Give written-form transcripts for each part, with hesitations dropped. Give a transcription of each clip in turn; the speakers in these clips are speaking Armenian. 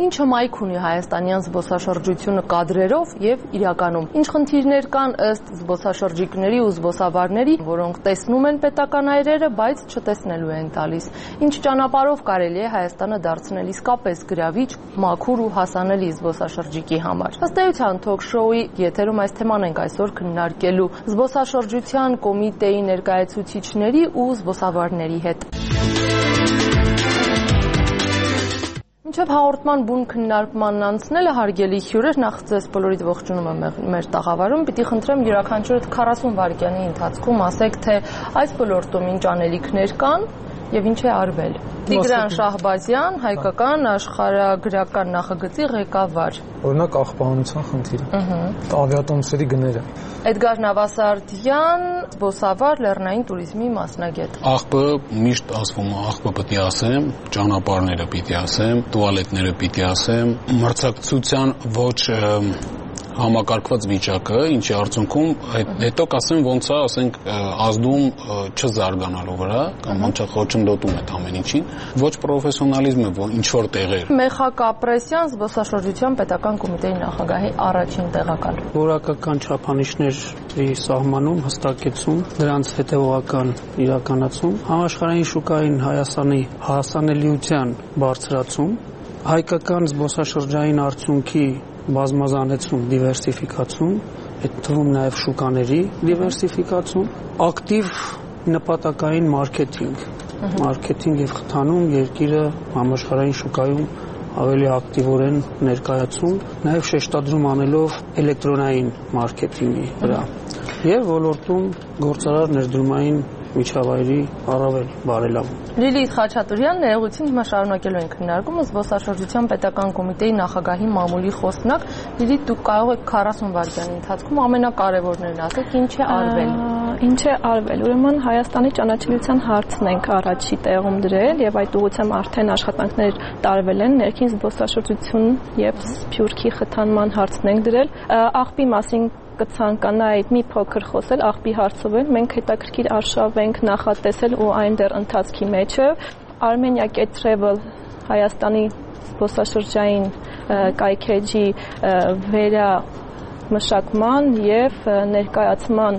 Ինչը մայք ունի հայաստանյան զբոսաշրջությունը կադրերով եւ իրականում։ Ինչ խնդիրներ կան ըստ զբոսաշրջիկների ու զբոսավարների, որոնք տեսնում են պետական այրերը, բայց չտեսնելու են տալիս։ Ինչ ճանապարհով կարելի է Հայաստանը դարձնել իսկապես գրավիչ, մաքուր ու հասանելի զբոսաշրջիկի համար։ Ըստ էության թոք-շոուի եթերում այս թեման ենք այսօր քննարկելու զբոսաշրջության կոմիտեի ներկայացուցիչների ու զբոսավարների հետ։ Մինչև հաղորդման բուն քննարկմանն անցնելը հարգելի հյուրեր, նախ ձեզ բոլորիդ ողջունում եմ մեր տաղավարում, պիտի խնդրեմ յուրաքանչյուրդ 40 վայրկյանի ընթացքում ասեք, թե այս ոլորտում ինչ անելիքներ կան եւ ինչ է արվել։ Տիգրան Շահբազյան, հայկական աշխարհագրական նախագծի ղեկավար։ Օրինակ աղբանության խնդիրը, ավիատոմսերի գները։ Էդգար Նավասարդյան, զբոսավար, լեռնային туриզմի մասնագետ։ Աղբը միշտ ասվում է, աղբը պետք է ասեմ, ճանապարհները պիտի ասեմ, տուալետները պիտի ասեմ, մրցակցության ոչ համակարգված վիճակը, ինչի արդյունքում հետո կասեմ ոնց է, ասենք ազդում չզարգանալու վրա, կամ խոչընդոտում է ամեն ինչին, ոչ պրոֆեսիոնալիզմը, ինչ որ տեղեր։ Մեխակ Ապրեսյան, զբոսաշրջության պետական կոմիտեի նախագահի առաջին տեղակալ։ Որակական չափանիշների սահմանում, հստակեցում, դրանց հետևողական իրականացում, համաշխարհային շուկային Հայաստանի հասանելիության բարձրացում, հայկական զբոսաշրջային արդյունքի բազմազանեցում, դիվերսիֆիկացում, այդ թվում նաև շուկաների դիվերսիֆիկացում, ակտիվ նպատակային մարքեթինգ եւ խթանում երկիրը համաշխարհային շուկայում ավելի ակտիվորեն ներկայացում, նաև շեշտադրում անելով էլեկտրոնային մարքեթինգի վրա եւ ոլորտում գործարար ներդրումային միջավայրի առավել բարելավում։ Լիլիթ Խաչատուրյան, ներողություն, հիմա շարունակելու ենք քննարկումը զբոսաշրջության պետական կոմիտեի նախագահի մամուլի խոսնակ։ Լիլիթ, դուք կարող եք 40 վայրկյանի ընթացքում ամենակարևորներն ասեք, ինչ է արվել։ Ինչ է արվել։ Ուրեմն Հայաստանի ճանաչելիության հարցն ենք առաջի տեղում դրել եւ այդ ուղղությամբ արդեն աշխատանքներ տարվել են, ներքին զբոսաշրջություն եւ Սփյուռքի խթանման հարցն ենք դրել։ Աղբի մասին կցանկանայի մի փոքր խոսել աղբի հարցով էլ մենք հետաքրքիր արշավ ենք նախատեսել ու այն դեռ ընթացքի մեջ է Armenia Cat Travel Հայաստանի զբոսաշրջային կայքեջի վերամշակման եւ ներկայացման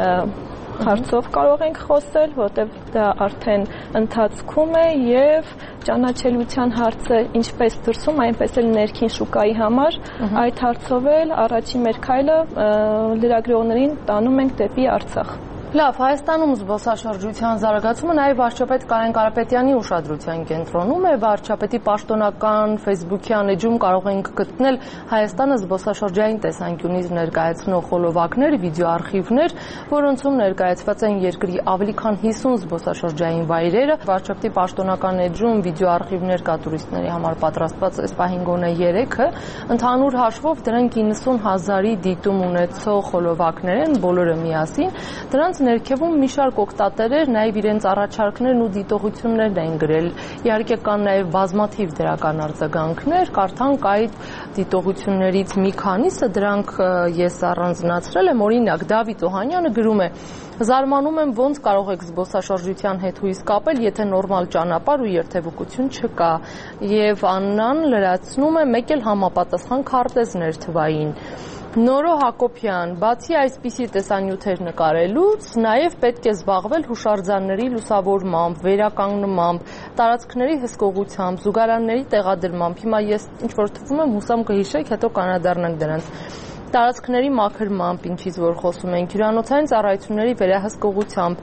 հարցով կարող ենք խոսել, որտեղ դա արդեն ընթացքում է եւ ճանաչելիության հարցը ինչպես դրսում, այնպես էլ ներքին շուկայի համար այդ հարցով էլ առաջին մեր քայլը լրագրողներին տանում ենք դեպի Արցախ։ Լավ, Հայաստանում զբոսաշրջության զարգացումը նաև վարչապետ Կարեն Կարապետյանի ուշադրության կենտրոնում է, վարչապետի պաշտոնական Facebook-յան էջում կարող ենք գտնել Հայաստանը զբոսաշրջային տեսանկյունից ներկայացնող խոլովակներ, վիդեոարխիվներ, որոնցում ներկայացված են երկրի ավելի քան 50 զբոսաշրջային վայրերը։ Վարչապետի պաշտոնական էջում վիդեոարխիվներ կա տուրիստների համար պատրաստված այս պահին գոնե 3-ը, ընդհանուր հաշվով դրանք 90,000-ի դիտում ունեցող խոլովակներ են, բոլորը միասին։ Դրանց ներքևում մի շարք օգտատերեր նաև իրենց առաջարկներն ու դիտողություններն են գրել։ Իհարկե կան նաև բազմաթիվ դրական արձագանքներ, կարդանք այդ դիտողություններից մի քանիսը, դրանք ես առանձնացրել եմ, օրինակ Դավիթ Օհանյանը գրում է. Զարմանում եմ, ոնց կարող եք զբոսաշրջության հետ հույս կապել, եթե նորմալ ճանապարհ ու երթևեկություն չկա։ Եվ Աննան լրացնում է, մեկ էլ համապատասխան քարտեզներ թվային։ Նորո Հակոբյան, բացի այսպիսի տեսանյութեր նկարելուց, նաև պետք է զբաղվել հուշարձանների լուսավորմամբ, վերականգնմամբ, տարածքների հսկողությամբ, զուգարանների տեղադրմամբ։ Հիմա ես ինչ-որ թվում եմ, հուսամ կհիշեք, հետո կանադառնանք դրանց։ Տարածքների մաքրմամբ, ինչից որ խոսում ենք, հյուրանոցային ծառայությունների վերահսկողությամբ,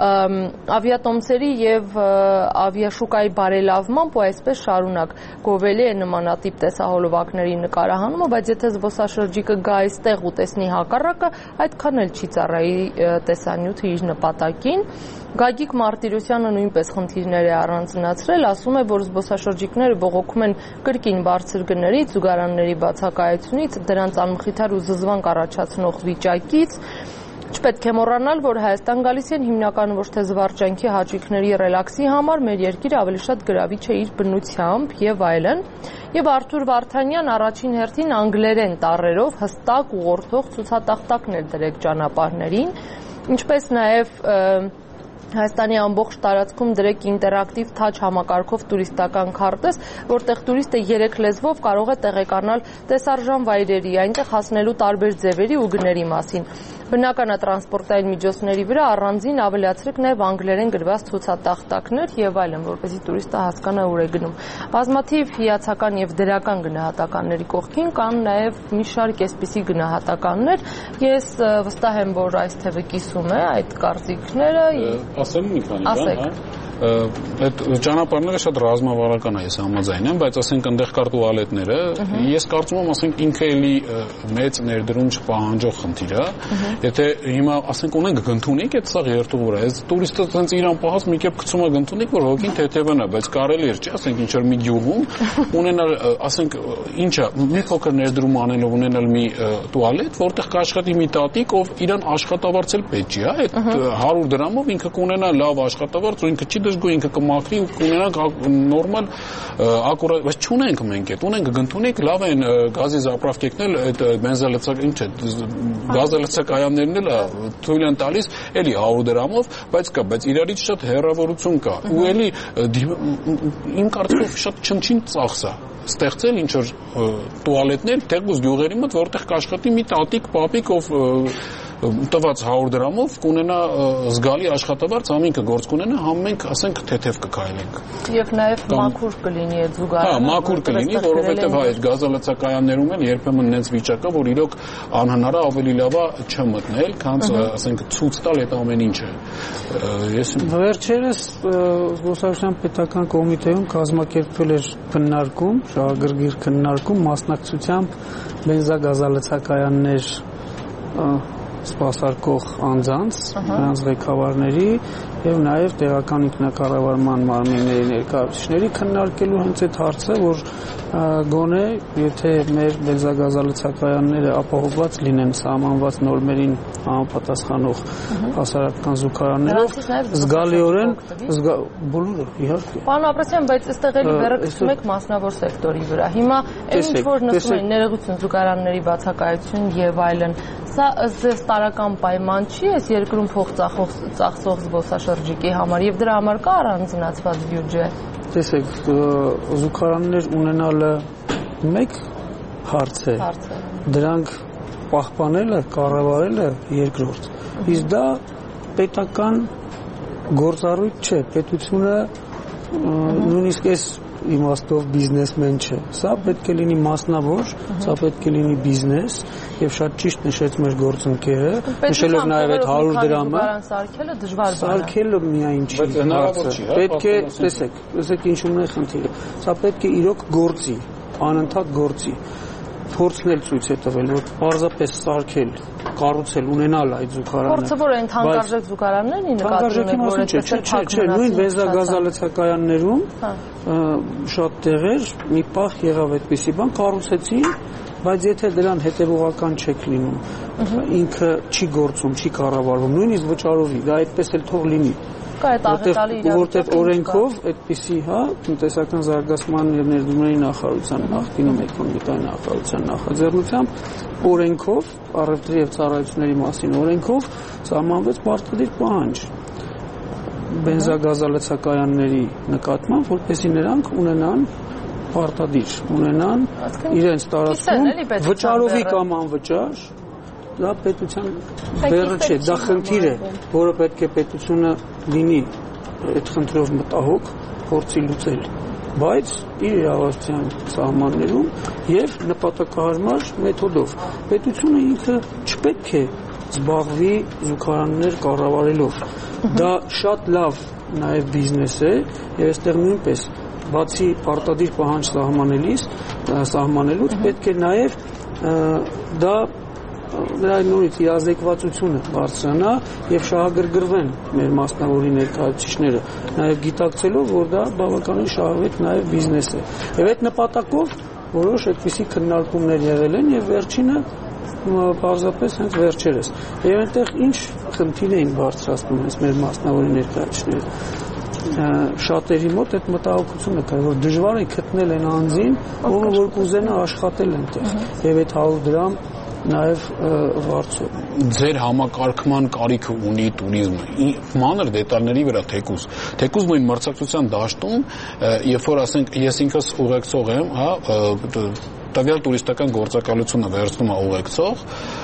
ավիատոմսերի եւ ավիաշուկայի բարելավմամբ ու այսպես շարունակ գովելի է նմանատիպ տեսահոլովակների նկարահանումը, բայց եթե զբոսաշրջիկը գա այստեղ ու տեսնի հակառակը, այդքան էլ չի ծառայի տեսանյութը իր նպատակին։ Գագիկ Մարտիրոսյանը նույնպես խնդիրներ է առանձնացրել, ասում է, որ զբոսաշրջիկները բողոքում են կրկին բարձր գներից, զուգարանների բացակայությունից, դրանց անմխիթար ու զզվանք առաջացնող վիճակից։ Չպետք է մոռանալ, որ Հայաստան գալիս են հիմնականում ոչ թե զվարճանքի հաճույքների ռելաքսի համար, մեր երկիրը ավելի շատ գրավիչ է իր բնությամբ եւ այլն։ Եվ Արթուր Վարդանյան առաջին հերթին անգլերեն տառերով հստակ ուղղորդող ցուցատախտակներ դրեք ճանապարհներին, ինչպես նաեւ Հայաստանի ամբողջ տարածքում դրեք ինտերակտիվ թաչ համակարգով տուրիստական քարտեզ, որտեղ տուրիստը 3 լեզվով կարող է տեղեկանալ տեսարժան վայրերի, այնտեղ հասնելու տարբեր ձևերի ու գների մասին։ Բնականատրանսպորտային միջոցների վրա առանձին ավելացրեք նաև անգլերեն գրված ցուցատախտակներ եւ այլն, որպեսզի տուրիստը հասկանա ուր է գնում։ Բազմաթիվ հիացական եւ դրական գնահատականների կողքին կան նաև մի շարք այսպիսի գնահատականներ։ Ես վստահ եմ, որ այս թվը կիսում է այդ կարծիքները։ Ասեմ մի քանի բան, այդ ճանապարհները շատ ռազմավարական է, ես համաձայն եմ, բայց ասենք այնտեղ կար տուալետները, ես կարծում եմ, ասենք ինքը էլի մեծ ներդրում չպահանջող խնդիր է, եթե հիմա ասենք ունենք գնդունիկ, այդ սա երթուղ վրա, այս տուրիստը ցենց իրան պահած մի կերպ գցում է գնդունիկ, որ հոգին թեթևանա, բայց կարելի էր, չի, ասենք ինչ որ մի գյուղում ունենալ, ասենք ինչա, մի փոքր ներդրում անելով ունենալ մի տուալետ, որտեղ կաշխատի մի տատիկ, ով իրան աշխատավարձել պետք չի, հա, այդ 100 դրամով ինքը կունենա լավ աշխատավարձ, ու ինքը չի դժգոհ, ինքը կմաքրի ու կունենանք նորմալ ակուրատ, բայց չունենք մենք այդ, ունենք գնդունիկ, լավ են գազի զապրավկեկնել, այդ բենզալցակ, ինչ է, գազալցակայաններն էլ թույլ են տալիս, էլի 100 դրամով, բայց իրարից շատ հեռավորություն կա, ու էլի իմ կարծիքով շատ չնչին ծախս է ստեղծել ինչ որ տուալետներ տեղուց գյուղերի մոտ, որտեղ կաշխատի մի տատիկ, պապիկ, ով տված 100 դրամով կունենա զգալի աշխատավարձ, ամինքը գործ կունենա, համ մենք ասենք թեթև կքայլենք։ Եվ նաև մաքուր կլինի այդ զուգարանը։ Հա, մաքուր կլինի, որովհետև այդ գազալցակայաններում էլ երբեմն նենց վիճակ է, որ իրոք անհնար է ավելի լավ է չմտնել, քան ասենք ցույց տալ այդ ամեն ինչը։ Ես վերջերս Զբոսաշրջան պետական կոմիտեում կազմակերպվել էր քննարկում, շահագրգիռ քննարկում մասնակցությամբ բենզագազալցակայաններ սպասարկող անձանց, նրանց ղեկավարների եւ նաեւ տեղական ինքնակառավարման մարմինների ներկայացուցիչների քննարկելու հենց այդ հարցը, որ գոնե եթե մեր բենզագազալցակայանները ապահովված լինեն սահմանված նորմերին համապատասխանող հասարակական զուգարաններով, զգալիորեն բոլորը իհարկե։ Պարոն Ապրասյան, բայց այստեղ էլի բեռը գցում եք մասնավոր սեկտորի վրա։ Հիմա այն ինչ որ նշում են ներողություն զուգարանների բացակայություն եւ այլն, սա ըստ տարական պայման չի էս երկրում փող ծախսող զբոսաշրջիկի համար եւ դրա համար կա առանձնացված բյուջե։ Տեսեք, զուգարաններ ունենալը մեկ հարց է։ Դրանք պահպանելը, կառավարելը երկրորդ։ Իսկ դա պետական գործառույթ չէ, պետությունը նույնիսկ այս իմաստով բիզնեսմեն չէ։ Սա պետք է լինի մասնավոր, սա պետք է լինի բիզնես եւ շատ ճիշտ նշեց մեր գործընկերը, նշելով նաեւ այդ 100 դրամը։ Սարքելը դժվար բան է։ Սարքելը միայն չի։ Բայց հնարավոր չի, հա։ Պետք է, տեսեք ինչու՞մն է խնդիրը։ Սա պետք է իրոք գործի, անընդհատ գործի։ Փորձն էլ ցույց է տվել, որ պարզապես սարքել, կառուցել, ունենալ այդ զուգարանը։ Փորձը որ այն թանկարժեք զուգարաններն են նկատվում, որ չէ, նույն բենզագազալցակայաններում շատ տեղեր մի պահ եղավ այդպիսի բան, կառուցեցին, բայց եթե դրան հետևողական չեք լինում, ինքը չի գործում, չի կառավարվում, նույնիսկ վճարովի, դա այդպես էլ թող լինի։ Կա այդ աղետալի իրավիճակը, որտեղ օրենքով այդպիսի, հա, տնտեսական զարգացման եւ ներդրումների նախարարության նախկինում էկոնոմիկայի նախարարության նախաձեռնությամբ օրենքով, առևտրի եւ ծառայությունների մասին օրենքով սահմանվեց պարտադիր պահանջ բենզագազալցակայանների նկատմամբ, որպեսզի նրանք ունենան պարտադիր, ունենան իրենց տարածքում վճարովի կամ անվճար, դա պետության բեռը չէ, դա խնդիր է, որը պետք է պետությունը լինի այդ խնդրով մտահոգ, փորձի լուծել, բայց իր իրավասության սահմաններում եւ նպատակահարմար մեթոդով։ Պետությունը ինքը չպետք է զբաղվի զուգարաններ կառավարելով։ Դա շատ լավ նաեւ բիզնես է եւ այստեղ նույնպես բացի պարտադիր պահանջ սահմանելուց պետք է նաեւ դա նրա նույնից իրազեկվածությունը բարձրանա եւ շահագրգռվեն մեր մասնավորի ներկայացուցիչները, նաեւ գիտակցելով, որ դա բավականին շահավետ նաեւ բիզնես է։ Եվ այդ նպատակով որոշ այդպիսի քննարկումներ եղել են եւ վերջինը պարզապես հենց վերջերս։ Եվ այնտեղ ինչ խնդիր էին բարձրացնում հենց մեր մասնավորի ներկայացուցիչները։ Շատերի մոտ այդ մտահոգությունը կա, որ դժվար է գտնել այն անձին, ով որ կուզենա աշխատել այնտեղ։ Եվ այդ 100 դրամ նաև վարձով։ Ձեր համակարգման կարիքը ունի туриզմը։ Մանր դետալների վրա թեկուզ նույն մրցակցության դաշտում, երբ որ ասենք ես ինքս ուղեկցող եմ, հա, տվյալ տուրիստական գործակալությունը վերցնում է ուղեկցող,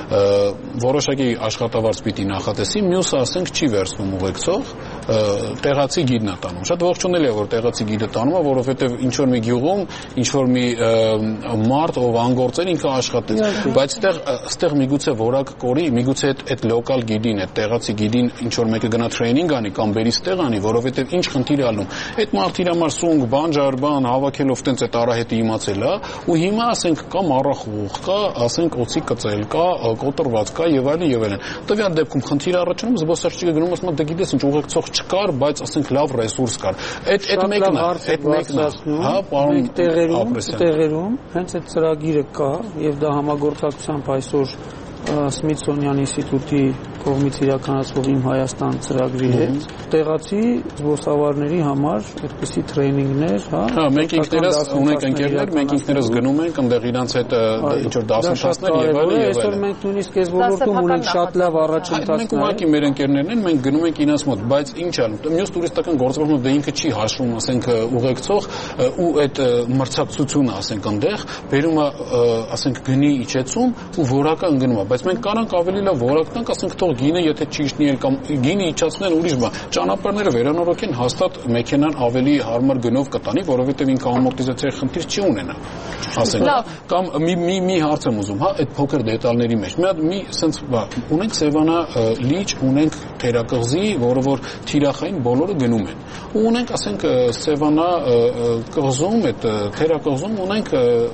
որոշակի աշխատավարձ պիտի նախատեսի, մյուսը ասենք չի վերցնում ուղեկցող, տեղացի գիդն է տանում։ Շատ ողջունելի է, որ տեղացի գիդը տանում է, որովհետև ինչ որ մի գյուղում, ինչ որ մի մարդ, ով անգործեր, ինքը աշխատեց։ Բայց այստեղ միգուցե որակ կորի, միգուցե այդ լոկալ գիդին, այդ տեղացի գիդին ինչ որ մեկը գնա տրեյնինգ անի կամ բերի ստեղ անի, որովհետև ինչ խնդիր է ալնում։ Այդ մարդի համար սունկ, բան, ջարբան հավաքելով տենց այդ արահետը իմացել է, ու հիմա ասենք կա մառախուղ, կա ասենք օծի կծել, կա կոտրված, կա եւ այլն։ Տվյալ դեպքում խնդիր առաջանում զբոսաշրջիկը գնում ասում է դե գիտես ինչ ուղեկցող չկար, բայց ասենք լավ ռեսուրս կար։ Այդ մեկն է, հա, պարոն տեղերում հենց այդ ծրագիրը կա եւ դա համագործակցությամբ այսօր Smithsonian ինստիտուտի կողմից իրականացվող Իմ Հայաստան ծրագրի հետ տեղացի զբոսավարների համար այդպիսի տրեյնինգներ, հա, մենք ինքներս ունենք ընկերներ, մենք ինքներս գնում ենք այնտեղ իրանց հետ ինչ որ դասընթացներ եւ այլն։ Այսօր մենք նույնիսկ այս ոլորտում ունենք շատ լավ առաջընթացներ։ Մենք ուղղակի մեր ընկերներն են, մենք գնում ենք իրանց մոտ, բայց ինչ է, մյուս տուրիստական գործընթացը դե ինքը չի հաշվում, ասենք ուղեկցող ու այդ մրցակցությունը, ասենք այնտեղ բերում է, ասենք գնի իջեցում ու որակը ընկնում է, բայց մենք կարանք ավելի լավ որակ տանք, ասենք թող գինը եթե ճիշտն է կամ գինը իջացնեն ուրիշ բան, ճանապարհները վերանորոգեն, հաստատ մեքենան ավելի հարմար գնով կտանի, որովհետև ինքը ամորտիզացիայի խնդիր չի ունենա, ասենք, կամ մի հարց եմ ուզում, հա, այդ փոքր դետալների մեջ, մի sense ունենք Սևանա լիճ, ունենք Թերակղզի, որը որ թիրախային բոլորը գնում են, ու ունենք, ասենք, Սևանա կղզում, այդ Թերակղզում ունենք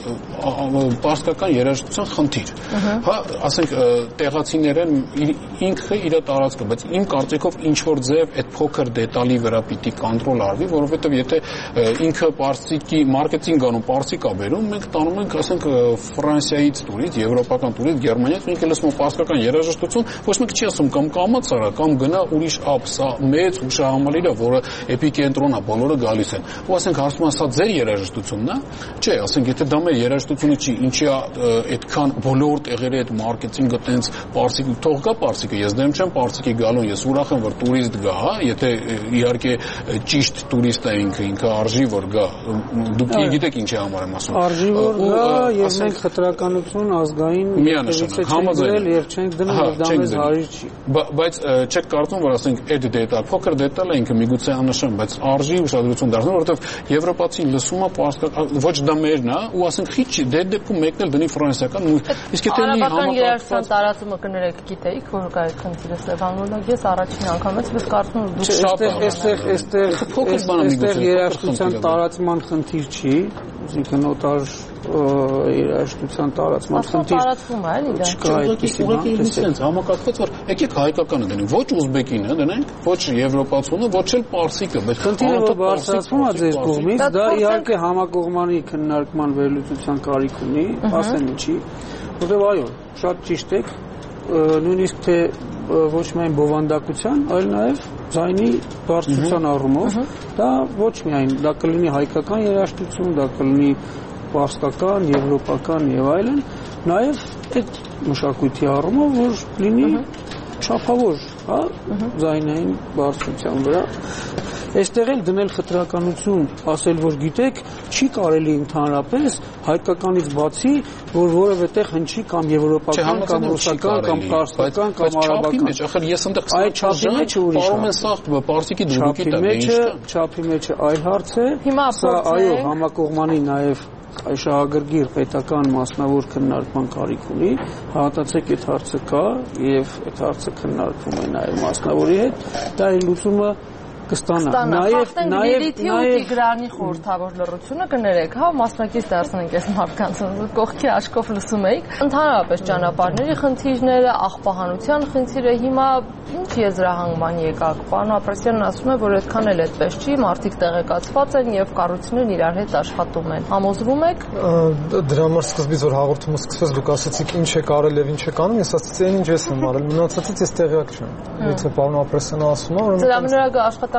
պարսկական երաժշտության խնդիր, հա, ասենք տեղացիները ինքը իր տարածքը, բայց իմ կարծիքով ինչ որ ձև այդ փոքր դետալի վրա պիտի կոնտրոլ արվի, որովհետև եթե ինքը պարսիկի մարքեթինգ անում, պարսիկ է բերում, մենք տանում ենք, ասենք, Ֆրանսիայից տուրիստ, եվրոպական տուրիստ, Գերմանիայից, ինքը լսում է պարսկական երաժշտություն, ոչ մեկ չի ասում կամ կամաց արա, կամ գնա ուրիշ ապ, սա մեծ հուշահամալիր է, որը էպիկենտրոն է, բոլորը գալիս են։ Ու ասենք հարցում է, սա ձեր երաժշտությունն է։ Չէ, ասենք, եթե դա մեր երաժշտությունը չի, ինչի է այդքան բոլոր տեղերի այդ մարքեթինգը տենց պարսիկ թող գա պարսիկը, ես դեմ չեմ պարսիկի գալուն, ես ուրախ եմ որ տուրիստ գա, հա, եթե իհարկե ճիշտ տուրիստ է ինքը արժի որ գա, դուք գիտեք ինչի համար եմ ասում, արժի որ գա եւ մենք խտրականություն ազգային միանշանակ համաձայն եւ չենք դնում որ դա մեզ հարիր չի, բայց չեք կարծում որ ասենք այդ դետալ, փոքր դետալը ինքը միգուցե աննշան, բայց արժի ուշադրություն դարձնել, որովհետեւ եվրոպացին լսում է պարսկական, ոչ դա մերն է, ու ասենք քիչ դե դեպքում մեկն էլ դնի ֆրանսիական, իսկ եթե մի համակարգված տարածումը կներեք, գիտեիք որ կա այդ խնդիրը Սևանում, ես առաջին անգամ եմ կարծում որ դուք շատ այստեղ երաժշտության տարածման խնդիր չի, այսինքն օտար երաժշտության տարածման խնդիր տարածվում է, էլի դա չկա այդպիսի բան, համակարգված որ եկեք հայկականը դնենք, ոչ ուզբեկինը դնենք, ոչ եվրոպացունը, ոչ էլ պարսիկը, բայց խնդիրը որ բարձրացվում է ձեր կողմից, դա իհարկե համակողմանի քննարկման վերլուծության կարիք ունի, ասեմ ինչի, որտեղ այո, շատ ճիշտ եք, նույնիսկ թե ոչ միայն բովանդակության, այլ նաև ձայնի բարձրության առումով, դա ոչ միայն, դա կլինի հայկական երաժշտություն, դա կլինի պարսկական, եվրոպական եւ այլն, նաև այդ մշակույթի առումով, որ լինի չափավոր, հա, ձայնային բարձրության վրա։ Այստեղ էլ դնել խտրականություն, ասել որ գիտեք, չի կարելի ընդհանրապես հայկականից բացի, որ որևէ տեղ հնչի կամ եվրոպական կամ ռուսական կամ պարսկական կամ արաբական։ Ախր ես այնտեղ այդ չափի մեջ ուրիշ է։ Պարոն են սա պարսիկի դուրուկի չափի մեջը այլ հարց է։ Սա այո, համակողմանի նաև շահագրգիռ պետական մասնավոր քննարկման կարիք ունի, հավատացեք այդ հարցը կա եւ այդ հարցը քննարկվում է նաև մասնավորի հետ, դա իր լուծումը կստանա։ Նաև Տիգրանի խորհրդավոր լռությունը կներեք, հա, մասնակից դարձնենք այս մարդկանց, կողքի աշկով լսում էիք։ Ընդհանրապես ճանապարհների խնդիրները, աղբահանության խնդիրը հիմա ինչ եզրահանգման եկաք։ Պարոն Ապրեսյանն ասում է, որ այդքան էլ այդպես չի, մարդիկ տեղեկացված են եւ կառույցներն իրար հետ աշխատում են։ Համոզվում եք։ Դրա համար սկզբից որ հաղորդումը սկսվեց, դուք ասացիք ինչ է կարել եւ ինչ է կանում, ես ասացի այն ինչ ես եմ արել, մնացածից ես տեղյակ չեմ։ Եթե պարոն Ապրեսյանը ասում է, որ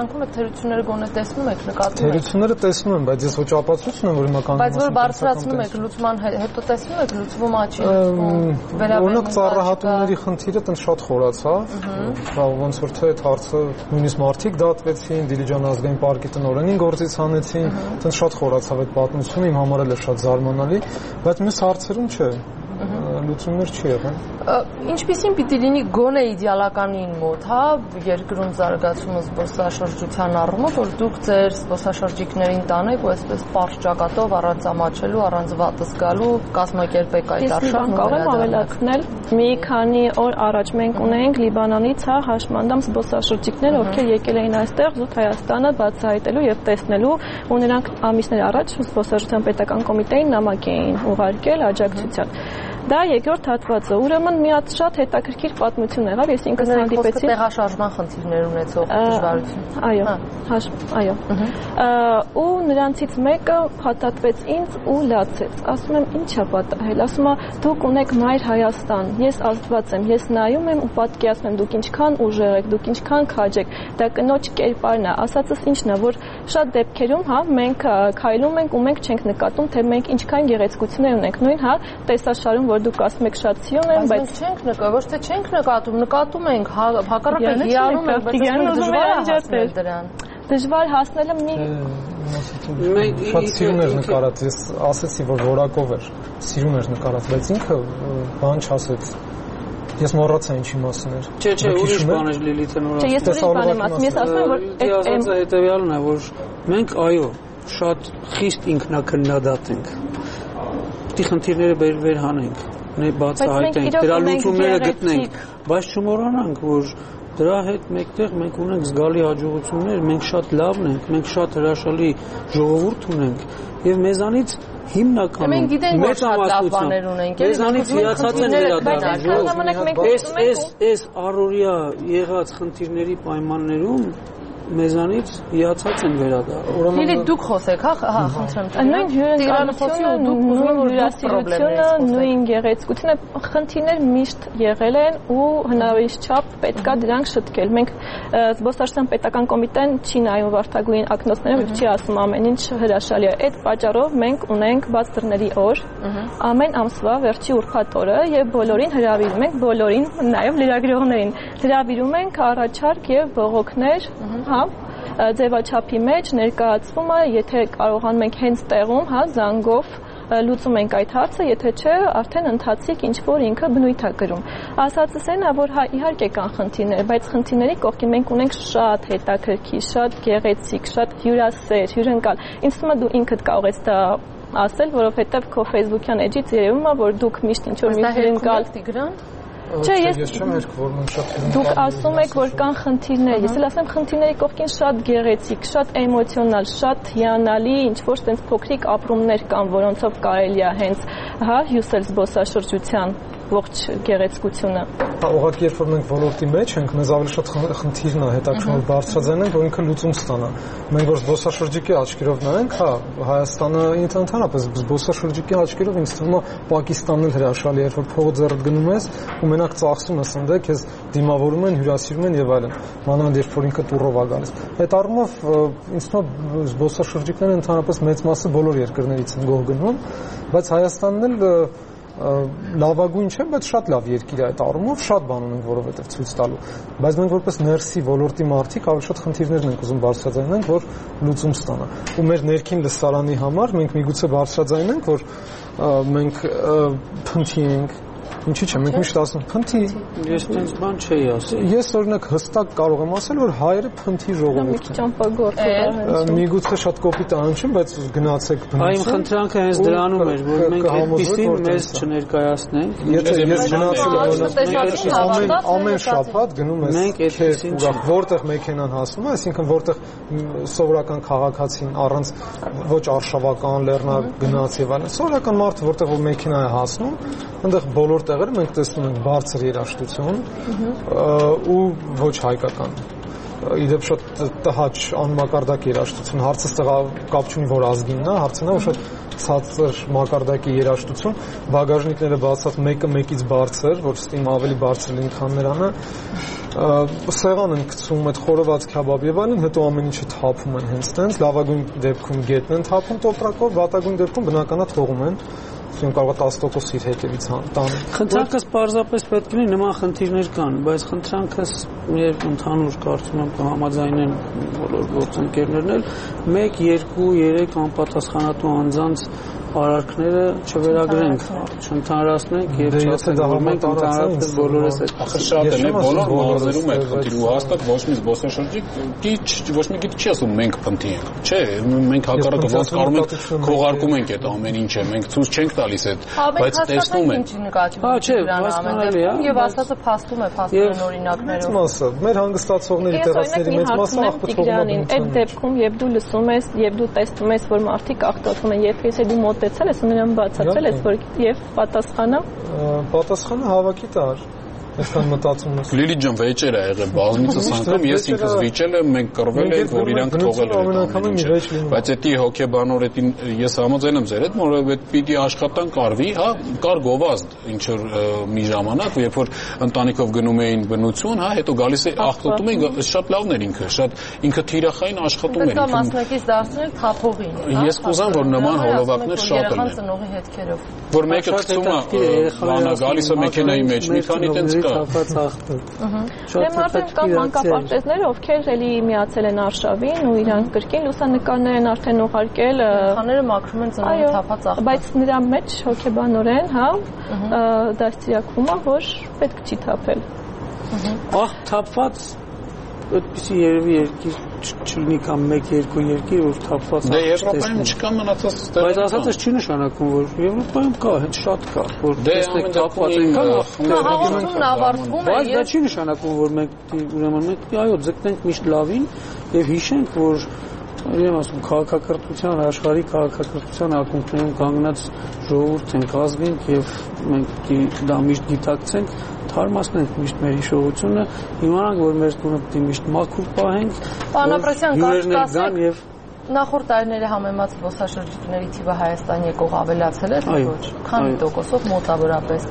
աշխատանքում եք թերությունները գոնե տեսնում եք, նկատում եք։ Թերությունները տեսնում եմ, բայց ես ոչ ապացույց ունեմ, որ հիմա կանգնում եմ։ Բայց որ բարձրացնում եք լուծման հետո տեսնում եք լուծվում աչի լուծվում։ Օրինակ ծառահատումների խնդիրը տենց շատ խորացավ, ոնց որ թե այդ հարցը նույնիսկ մարդիկ դատվեցին, Դիլիջան ազգային պարկի տնօրենին գործից հանեցին, տենց շատ խորացավ այդ պատմությունը, իմ համար էլ է շատ զարմանալի, բայց մյուս հարցերում չէ։ Լուծումներ չի եղել։ Ինչպիսին պիտի լինի գոնե իդեալականին մոտ, հա, երկրում զարգացումը զբոսաշրջության առումով, որ դուք ձեր զբոսաշրջիկներին տանեք ու այսպես պարզ ճակատով առանց ամաչելու, առանց վատ զգալու կազմակերպեք այդ արշավը։ Կարող եմ ավելացնել, մի քանի օր առաջ մենք ունեինք Լիբանանից հաշմանդամ զբոսաշրջիկներ, ովքեր եկել էին այստեղ զուտ Հայաստանը բացահայտելու եւ տեսնելու, ու նրանք ամիսներ առաջ զբոսաշրջության պետական կոմիտեին նամակ էին ուղարկել աջակցության։ Դա երկրորդ հատվածը, ուրեմն մի հատ շատ հետաքրքիր պատմություն եղավ, ես ինքս հանդիպեցի տեղաշարժման խնդիրներ ունեցող դժվարություն։ Այո։ Ու նրանցից մեկը փաթաթվեց ինձ ու լացեց։ Ասում եմ, ի՞նչ է պատահել։ Ասում է, դուք ունեք մայր Հայաստան, ես Աստված եմ, ես նայում եմ ու պատկերացնում եմ, դուք ինչքան ուժեղ եք, դուք ինչքան քաջ եք։ Դա կնոջ կերպարն է։ Ասածս ի՞նչն է, որ շատ դեպքերում, հա, մենք քայլում ենք ու մենք չենք նկատում, թե մենք ինչքան գեղեցկություններ ունենք։ Նույն, հա, տեսաշարում որ դուք ասում եք շատ սիրուն են, բայց չենք նկատում, ոչ թե չենք նկատում ենք, հակառակը հիանում ենք, բայց դժվար է հասնել դրան։ Դժվար հասնելը մի շատ սիրուն էր նկարած, ես ասեցի, որ որակով էր, սիրուն էր նկարած, բայց ինքը բան չասեց։ Ես մոռացա ինչի մասին էր։ Չէ, ուրիշ բան էր Լիլիթը նորից։ Չէ, ես ուրիշ բան եմ ասում, ես ասում եմ, որ ասածը հետևյալն է, որ մենք այո, շատ խիստ ինքնակնդադատ ենք։ Դի խնդիրները վեր հանենք, բացահայտենք, դրա լուծումները գտնենք, բայց չմոռանանք, որ դրա հետ մեկտեղ մենք ունենք զգալի հաջողություններ, մենք շատ լավն ենք, մենք շատ հրաշալի ժողովուրդ ունենք եւ մեզանից հիմնականում մեծ ամասնությամբ մեզանից հիացած են վերադառնում։ Այս առօրյա եղած խնդիրների պայմաններում մեզանից հիացած են վերադառնում։ Լիլիթ դուք խոսեք, հա, խնդրեմ։ Նույն հյուրընկալությունը, նույն հյուրասիրությունը, նույն գեղեցկությունը, խնդիրներ միշտ եղել են ու հնարավորինս չափ պետքա դրանք շտկել։ Մենք զբոսաշրջության պետական կոմիտեն չի նայում վարդագույն ակնոցներով եւ չի ասում ամեն ինչ հրաշալի է։ Այդ պատճառով մենք ունենք բաց դռների օր, ամեն ամսվա վերջի ուրբաթ օրը եւ բոլորին հրավիրում ենք, բոլորին, նաեւ լրագրողներին հրավիրում ենք առաջարկ եւ բողոքներ, հա, ձևաչափի մեջ ներկայացվում է, եթե կարողանում ենք հենց տեղում, հա, զանգով լուծում ենք այդ հարցը, եթե չէ, արդեն ընթացիկ ինչ որ ինքը բնույթ է կրում։ Ասածս այն է, որ հա իհարկե կան խնդիրներ, բայց խնդիրների կողքին մենք ունենք շատ հետաքրքիր, շատ գեղեցիկ, շատ հյուրասեր, հյուրընկալ։ Ինձ թվում է դու ինքդ կարող ես դա ասել, որովհետև քո Facebook-յան էջից երևում է, որ դուք միշտ ինչ որ մի հյուրընկալ Չէ, ես չեմ երկ, որ մենք շատ դուք ասում եք, որ կան խնդիրներ, ես էլ ասեմ խնդիրների կողքին շատ գեղեցիկ, շատ էմոցիոնալ, շատ հիանալի, ինչ որ տենց փոքրիկ ապրումներ կան, որոնցով կարելի է հենց, հա, հյուսել զբոսաշրջության ողջ գեղեցկությունը։ Ուղղակի երբ որ մենք ոլորտի մեջ ենք, մեզ ավելի շատ խնդիրն է հետաքրքրում բարձրաձայնենք, որ ինքը լուծում ստանա։ Մենք որ զբոսաշրջիկի աչքերով նայենք, հա, Հայաստանը ընդհանրապես զբոսաշրջիկի աչքերով ինձ թվում է Պակիստանն էլ հրաշալի է, երբ որ փողը ձեռդ գնում ես ու մենակ ծախսում ես ընդ քեզ դիմավորում են, հյուրասիրում են եւ այլն։ Մանավանդ երբ որ ինքը տուրով է գալիս։ Այդ առումով ինձ թվում է զբոսաշրջիկները ընդհանրապես մեծ մասը բոլոր երկրներից են գոհ գնում, բայց Հայաստանն էլ լավագույն չէ, բայց շատ լավ երկիր է այդ առումով, շատ բան ունենք, որովհետև ցույց տալու։ Բայց մենք որպես ներսի ոլորտի մարդիկ ավելի շատ խնդիրներն ենք ուզում բարձրաձայնենք, որ լուծում ստանա։ Ու մեր ներքին լսարանի համար մենք միգուցե բարձրաձայնենք, որ մենք փնթի ենք, ինչի՞ չէ, մենք միշտ ասում փնթի։ Ես այնպես բան չէի ասել։ Ես օրինակ հստակ կարող եմ ասել, որ հայերը փնթի ժողովուրդ են։ Ճամփագործ է։ Միգուցե շատ կոպիտ անչում, բայց գնացեք բնություն։ Այ իմ խնդրանքը հենց դրանում էր, որ մենք այդպեսին մեզ չներկայացնենք։ Եթե ես գնացել ամեն շաբաթ գնում ես մենք այդպեսին որտեղ մեքենան հասնում է, այսինքն որտեղ սովորական քաղաքացին առանց ոչ արշավական լեռնա գնաց եւ այլն, սովորական մարդ որտեղ որ մեքենա է հասնում, այնտեղ բոլոր տեղերը մենք տեսնում ենք բարձր երաժշտություն ու ոչ հայկական։ Իդեպ շատ տհաճ անմակարդակ երաժշտություն, հարցը ստեղա կապ չունի որ ազգինն է, հարցն է որ շատ ցածր մակարդակի երաժշտություն, բագաժնիկները բացած մեկը մեկից բարձր, որ ստիմ ավելի բարձր լինի քան նրանը, սեղան են գցում այդ խորոված քաբաբ եւ այլն, հետո ամեն ինչը թափում են հենց տենց, լավագույն դեպքում գետն են թափում տոպրակով, վատագույն դեպքում բնականա թողում են, ասում կարող է 10% իր հետևից տան։ Խնդրանքս պարզապես պետք է նման խնդիրներ կան, բայց խնդրանքս մեր ընդհանուր կարծում եմ կհամաձայնեն բոլոր գործընկերներն էլ 1, 2, 3 անպատասխանատու անձանց արարքները չվերագրենք, չընդհանրացնենք եւ չասենք ընդհանրապես բոլորս այդ շատ են բոլոր մազերում այդ խնդիրը ու հաստատ ոչ մի զբոսաշրջիկ ոչ մի գիտ չի ասում մենք փնթի ենք, չէ, մենք հակառակը ոնց կարող ենք քողարկում ենք այդ ամեն ինչը, մենք ցույց չենք տալիս այդ, բայց տեսնում ենք։ Հա, չէ, հասկանալի է։ Եվ ասածը փաստում է, փաստում են օրինակներով։ Մասը, մեր հանգստացողների տեղացների մեծ մասը աղբթողում են։ Այդ դեպքում երբ դու լսում ես, երբ դու տեսնում ես, որ մարդիկ աղտոտվում են, երբ եթե դու մոտեցել ես, նրան բացացել ես, որ եւ պատասխանը հավաքի տար։ Այսքան մտածում ես։ Լիլիթ ջան, վեճեր է եղել բազմիցս անգամ, ես ինքս վիճել եմ, մենք կռվել ենք, որ իրանք թողել են։ Բայց էդի հոգեբանոր էդին ես համաձայն եմ ձեր հետ, որ այդ պիտի աշխատանք արվի, հա, կար գովազդ ինչ որ մի ժամանակ, երբ որ ընտանիքով գնում էին բնություն, հա, հետո գալիս է աղտոտում էին, շատ լավն էր ինքը, շատ ինքը թիրախային աշխատում էր։ Պետք է մասնակից դարձնել թափողին։ Ես կուզեմ, որ նման հոլովակներ շատ լինեն։ Ծնողի հետքերով։ Որ մեկը գցում է, գալիս է մեքենայի մեջ, մի քանի տենց կապած աղտոտ։ Շատ մարդիկ կան մանկապարտեզներ, ովքեր էլի միացել են արշավին ու իրանք կրկին լուսանկարներ են արդեն ուղարկել, խաները մաքրում են ծնողի թափած աղտոտ։ Բայց նրա մեջ հոգեբանորեն, հա, դաստիարակվում է, որ պետք չի թափել։ Ահ, թափված այդպիսի երևի երկիր չլինի կամ 1-2 երկիր, որ թափված Դե Եվրոպայում չկա մնացած ստեղ։ Բայց ասածս չի նշանակում, որ Եվրոպայում կա, հետ շատ կա, որ տեսեք թափված հաղորդումն ավարտվում է։ Բայց դա չի նշանակում, որ մենք ուրեմն մենք այո, ձգտենք միշտ լավին եւ հիշենք, որ Եմ ասում, քաղաքակրթության, աշխարհի քաղաքակրթության ակունքներում կանգնած ժողովուրդ ենք, ազգ ենք եւ մենք դա միշտ գիտակցենք, թարմացնենք միշտ մեր հիշողությունը, իմանանք, որ մեր տունը պետք է միշտ մաքուր պահենք, Պարոն Ապրասյան, գան եւ նախորդ տարիների համեմատ զբոսաշրջիկների թիվը Հայաստան եկող ավելացել է, թե ոչ։ Քանի տոկոսով մոտավորապես։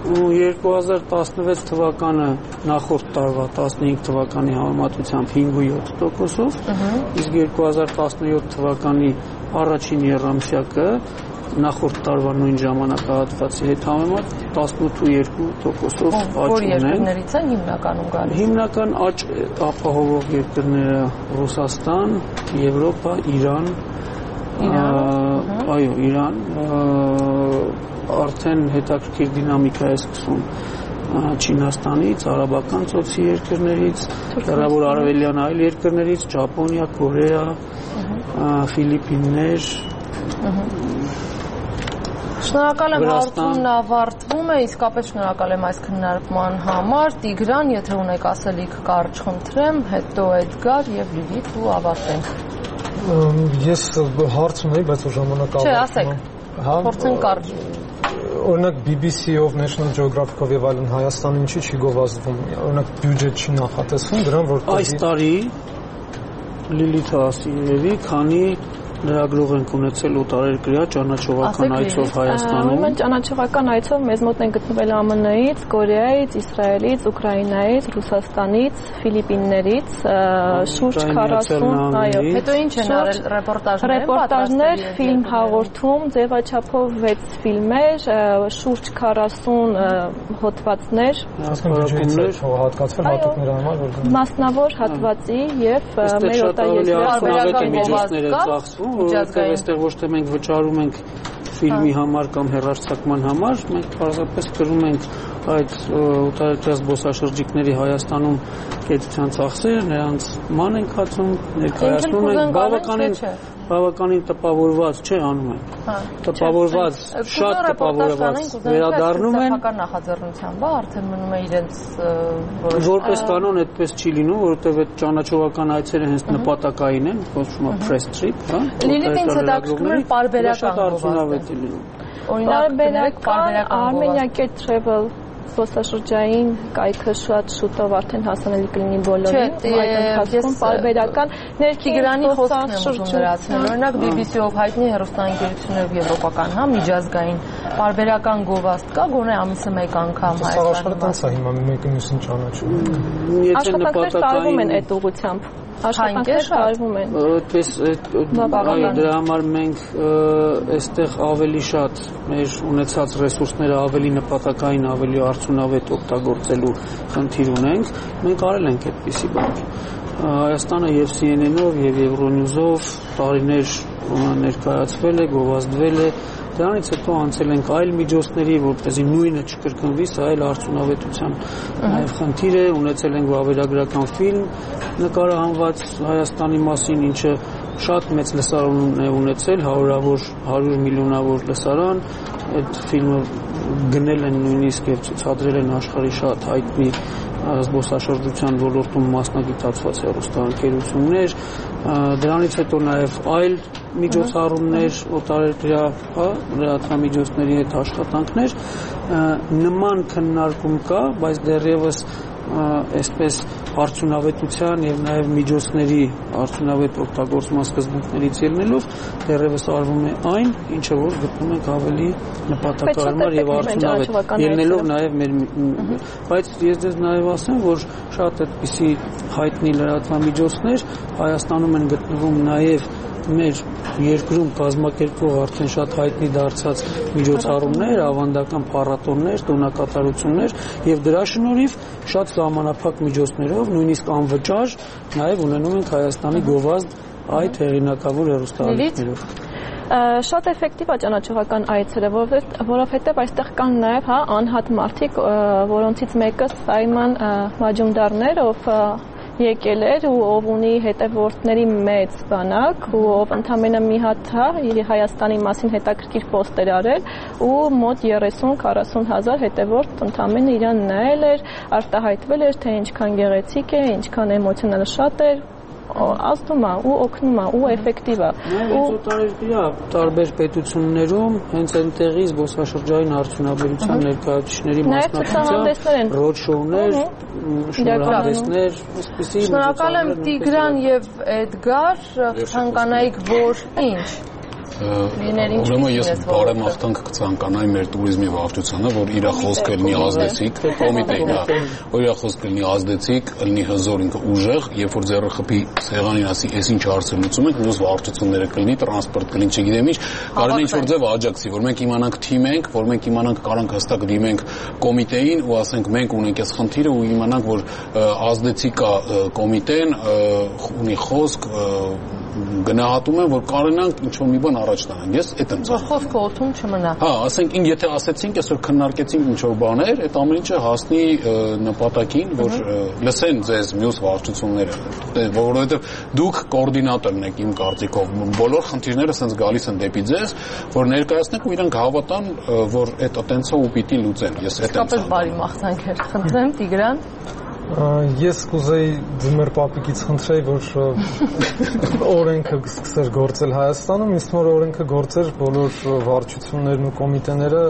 2016 թվականը նախորդ տարվա 15 թվականի համեմատությամբ 5.7%-ով, իսկ 2017 թվականի առաջին եռամսյակը նախորդ տարվա նույն ժամանակահատվածի հետ համեմատ 18.2%-ով աճ ունեն։ Որ երկրներից են հիմնականում գալիս։ Հիմնական աճ ապահովող երկրները Ռուսաստան, Եվրոպա, Իրան, այո, Իրան, արդեն հետաքրքիր դինամիկա է սկսում Չինաստանից, արաբական ծոցի երկրներից, հեռավոր արևելյան այլ երկրներից, Ճապոնիա, Կորեա, Ֆիլիպիններ, Շնորհակալ եմ, հաղորդումն ավարտվում է, իսկապես շնորհակալ եմ այս քննարկման համար։ Տիգրան, եթե ունեք ասելիք կարճ խնդրեմ, հետո Էդգար եւ Լիլիթ ու ավարտենք։ Ես հարց ունեի, բայց ու ժամանակ Չէ, ասեք։ Փորձենք կարճ։ Օրինակ BBC-ով, National Geographic-ով եւ այլն Հայաստանը ինչի չի գովազդվում։ Օրինակ բյուջետ չի նախատեսվում դրան, որ այս տարի Լիլիթը ասի երևի, քանի լրագրող ենք ունեցել օտարերկրյա ճանաչողական այցով Հայաստանում։ Ուրեմն ճանաչողական այցով մեզ մոտ են գտնվել ԱՄՆ-ից, Կորեայից, Իսրայելից, Ուկրաինայից, Ռուսաստանից, Ֆիլիպիններից, շուրջ 40, այո։ Հետո ինչ են արել ռեպորտաժներ, ֆիլմ հաղորդում, ձևաչափով 6 ֆիլմեր, շուրջ 40 հոդվածներ, հատկացվել հատուկների համար, մասնավոր հատվածի եւ մեր օտարերկրյա որովհետև այստեղ ոչ թե մենք վճարում ենք ֆիլմի համար կամ հեռարձակման համար, մենք պարզապես կրում ենք այդ օտարերկրյա զբոսաշրջիկների Հայաստանում կեցության ծախսերը, նրանց ման ենք հացում, ներկայացնում ենք բավականին տպավորված, չէ, անում ենք։ Տպավորված, շատ տպավորված վերադառնում են։ Սեփական նախաձեռնությամբ, արդեն մնում է իրենց որպես կանոն այդպես չի լինում, որովհետև այդ ճանաչողական այցերը հենց նպատակային են, կոչվում է press trip, հա։ Լիլիթին հետաքրքրում է պարբերական գովազդը։ Օրինակ, Armenia Travel զբոսաշրջային կայքը շատ շուտով արդեն հասանելի կլինի բոլորին։ Այդ ընթացքում պարբերական Տիգրանի խոսքն եմ ուզում լրացնել։ Օրինակ BBC-ով հայտնի հեռուստաընկերություններով եվրոպական, միջազգային պարբերական գովազդ կա, գոնե ամիսը մեկ անգամ Հայաստանում։ Աշխարհը տենց է հիմա մեկը մյուսին ճանաչում։ Աշխատանքներ տարվում են այդ ուղղությամբ։ Աշխատանքներ տարվում են։ Այդպես դրա համար մենք այստեղ ավելի շատ մեր ունեցած ռեսուրսները ավելի նպատակային, ավելի արդյունավետ օգտագործելու խնդիր ունենք։ Մենք արել ենք այդպիսի բան։ Հայաստանը եւ CNN-ով եւ Euronews-ով տարիներ ներկայացվել է, գովազդվել է։ Դրանից հետո անցել ենք այլ միջոցների, որպեսզի նույնը չկրկնվի, սա այլ արդյունավետության նաև խնդիր է, ունեցել ենք վավերագրական ֆիլմ նկարահանված Հայաստանի մասին, ինչը շատ մեծ լսարան է ունեցել, 100 միլիոնավոր լսարան, այդ ֆիլմը գնել են նույնիսկ եւ ցուցադրել են աշխարհի շատ հայտնի զբոսաշրջության ոլորտում մասնագիտացված հեռուստաընկերություններ, դրանից հետո նաև այլ միջոցառումներ, օտարերկրյա լրատվամիջոցների հետ աշխատանքներ, նման քննարկում կա, բայց դեռևս այսպես արդյունավետության եւ նաեւ միջոցների արդյունավետ օգտագործման սկզբունքներից ելնելով դեռևս արվում է այն, ինչը որ գտնում ենք ավելի նպատակահարմար եւ արդյունավետ ելնելով նաեւ մեր բայց ես դες նաեւ ասեմ, որ շատ այդպիսի հայտնի լրատվամիջոցներ Հայաստանում են գտնվում նաեւ մեր երկրում կազմակերպվող արդեն շատ հայտնի դարձած միջոցառումներ, ավանդական փառատոներ, տոնակատարություններ եւ դրա շնորհիվ շատ ժամանակապահ միջոցներով, նույնիսկ անվճար, նաեւ ունենում ենք Հայաստանի գովազդ այդ հեղինակավոր հեռուստաալիքներով։ Շատ էֆեկտիվ է ճանաչողական այցերը, որովհետեւ այստեղ կան նաեւ անհատ մարդիկ, որոնցից մեկը Սայման Մաջումդարներ, ով եկել էր ու ով ունի հետևորդների մեծ բանակ ու ով ընդամենը մի հատ Հայաստանի մասին հետաքրքիր պոստ էր արել ու մոտ 30-40 հազար հետևորդ ընդամենը իրան նայել էր, արտահայտվել էր, թե ինչքան գեղեցիկ է, ինչքան էմոցիոնալ շատ էր, ազդում է ու օգնում է ու էֆեկտիվ է։ Ու օտարերկրյա տարբեր պետություններում հենց այնտեղի զբոսաշրջային արդյունաբերության ներկայացուցիչների մասնակցությամբ ռոդշոուներ, շնորհանդեսներ, այսպիսի Շնորհակալ եմ Տիգրան եւ Էդգար, ցանկանայիք որ ինչ Ուրեմն ես բարեմաղթանք կցանկանայի մեր туриզմի վարչությանը, որ իր խոսքը լինի ազդեցիկ, կոմիտեին, որ իր խոսքը լինի ազդեցիկ, լինի հզոր, ինքը ուժեղ, երբ որ ձեռախփի սեղանին ասի, «Էս ինչ հարցեր լուծում ենք», մյուս վարչությունները կլինի, տրանսպորտ կլինի, չգիտեմ ինչ, կարող է ինչ-որ ձև աջակցի, որ մենք իմանանք թիմ ենք, որ մենք իմանանք կարանք հստակ դիմենք կոմիտեին ու ասենք մենք ունենք այս խնդիրը ու իմանանք, որ ազդեցիկ է կոմիտեն, ունի խոսք, գնահատում եմ, որ կարենանք ինչ-որ մի բան առաջ տանանք։ Ես այդ եմ ցանկանում։ Խոսքը օդում չմնա։ Հա, ասենք, եթե ասեցինք, այսօր քննարկեցինք ինչ-որ բաներ, այդ ամեն ինչը հասնի նպատակին, որ լսեն ձեզ մյուս վարչությունները, որովհետև դուք կոորդինատորն եք իմ կարծիքով։ Բոլոր խնդիրները ասենց գալիս են դեպի ձեզ, որ ներկայացնեք ու իրանք հավատան, որ այդ այտենցը ու պիտի լուծեն։ Ես այդ եմ ցանկանում։ Իսկապես բարի մաղթանքեր։ Խնդրեմ, Տիգրան։ Ես կուզեի ձմեր պապիկից խնդրեի, որ օրենքը սկսեր գործել Հայաստանում, իսկ նոր օրենքը գործեր բոլոր վարչություններն ու կոմիտեները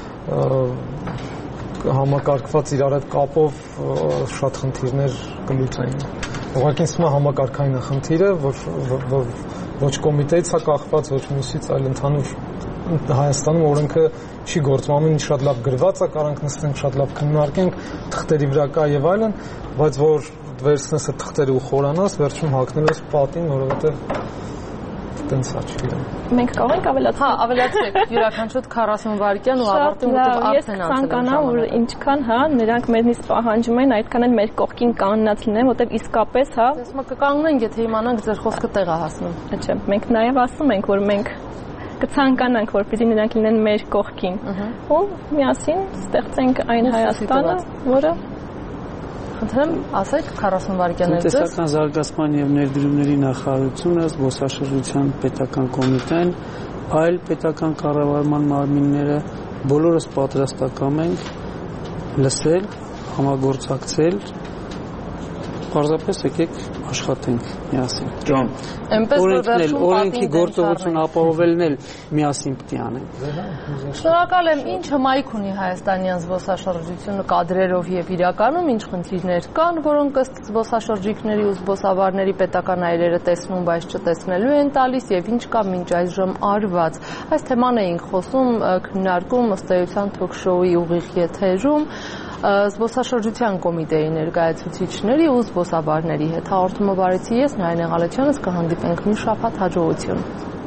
համակարգված իրար հետ կապով շատ խնդիրներ կլուծեին։ Ուղղակի ինձ թվում է համակարգային է խնդիրը, որ ոչ կոմիտեից է կախված, ոչ մյուսից, այլ ընդհանուր Հայաստանում օրենքը չի գործում, ամեն ինչ շատ լավ գրված է, կարանք նստենք շատ լավ քննարկենք, թղթերի վրա կա եւ այլն, բայց որ վերցնես այդ թղթերը ու խորանաս, վերջում հակնել ես պատին, որովհետեւ տենց է, չգիտեմ։ Մենք կարող ենք ավելացնել։ Հա, ավելացրեք, յուրաքանչյուր 40 վայրկյան ու ավարտին ուտով արդեն անցել։ Ես ցանկանամ, որ ինչքան, նրանք մեզնից պահանջում են, այդքան էլ մեր կողքին կանգնած լինեն, որտեղ իսկապես, Ես մա կկանգնենք, եթե իմանանք ձեր խոսքը տեղ է հասնում։ Չէ, մենք նաեւ ասում ենք, որ մենք կցանկանանք, որպեսզի նրանք լինեն մեր կողքին ու միասին ստեղծենք այն Հայաստանը, որը խնդրեմ, ասեք 40 վայրկյաններ ձեզ։ Տնտեսական զարգացման եւ ներդրումների նախարարությունը, զբոսաշրջության պետական կոմիտեն, այլ պետական կառավարման մարմինները բոլորս պատրաստակամ ենք լսել, համագործակցել Պարզապես եկեք աշխատենք միասին։ Ջան, այնպես որ վերջում օրենքի գործողություն ապահովելն էլ միասին պետք է անենք։ Շնորհակալ եմ, ինչ հմայք ունի հայաստանյան զբոսաշրջությունը կադրերով եւ իրականում ինչ խնդիրներ կան, որոնք ըստ զբոսաշրջիկների ու զբոսավարների պետական այրերը տեսնում, բայց չտեսնելու են տալիս եւ ինչ կա մինչ այժմ արված։ Այս թեման էինք խոսում, քննարկում ըստ էության թոք-շոուի ուղիղ եթերում զբոսաշրջության կոմիտեի ներկայացուցիչների ու զբոսավարների հետ։ Հաղորդումը վարեցի ես, Նարինե Ղալեչյանս, կհանդիպենք մի շաբաթ, հաջողություն։